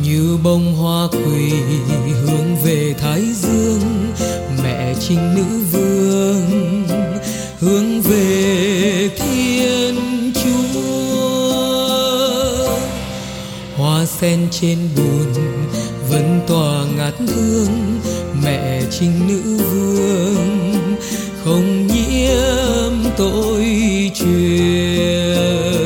như bông hoa quỳ hướng về Thái Dương, mẹ Trinh Nữ Vương hướng về Thiên Chúa. Hoa sen trên bùn vẫn tỏa ngát hương, mẹ Trinh Nữ Vương không nhiễm tội truyền.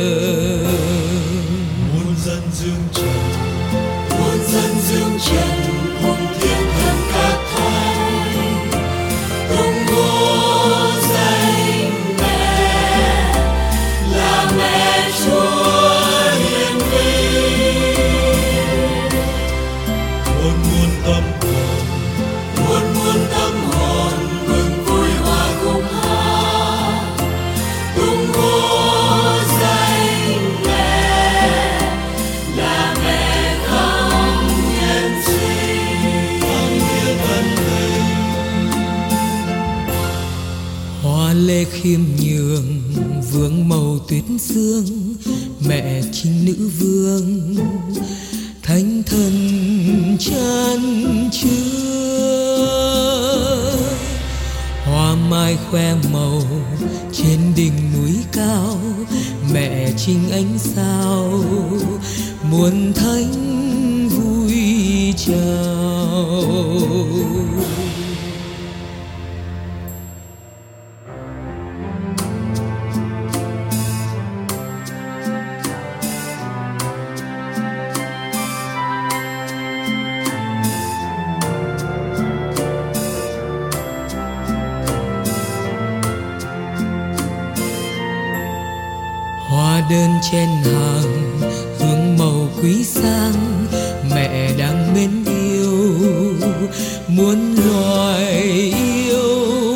Muôn dân dương trần, muôn dân dương trần, muôn thiên thần các thánh tung hô danh mẹ là mẹ Chúa hiền vinh. Muôn muôn tâm hồn, muôn muôn tâm hồn mừng vui hòa cùng hát tung hô danh mẹ là mẹ không hiền sinh, không hiền ân tình. Hoa lê khiêm nhường vương màu tuyết sương, mẹ Trinh Nữ Vương thánh thần chan chứa. Hoa mai khoe màu trên đỉnh núi cao, mẹ Trinh ánh sao muôn thánh vui chào. Hoa đơn trên hàng hương màu quý sang, mẹ đang mến yêu muôn loài yêu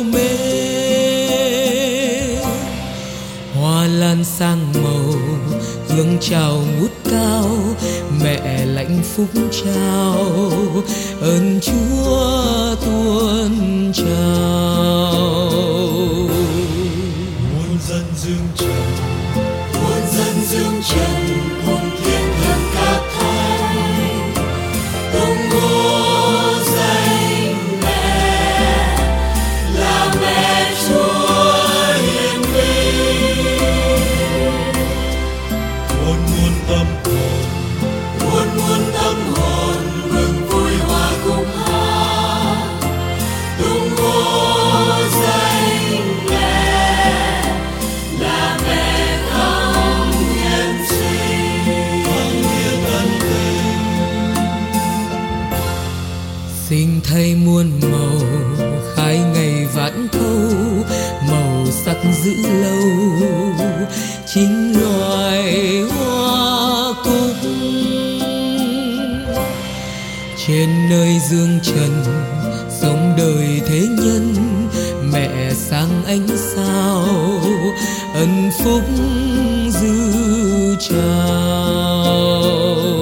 mến. Hoa lan sang màu hương trào ngút cao, mẹ lãnh phúc trao ơn Chúa tuôn trào. Muôn dân dương trần, muôn dân dương trần, muôn thiên thần các thánh tung hô danh mẹ là mẹ Chúa hiền vinh. Muôn muôn tâm hồn, muôn muôn tâm hồn mừng vui hòa cùng hát tung hô danh mẹ là mẹ không hiền sinh, không hiền ân tình. Sinh thay muôn màu khai ngày vãn thâu, màu sắc giữ lâu chính loài hoa cúc. Trên nơi dương trần sống đời thế nhân, mẹ sáng ánh sao ân phúc dư trào.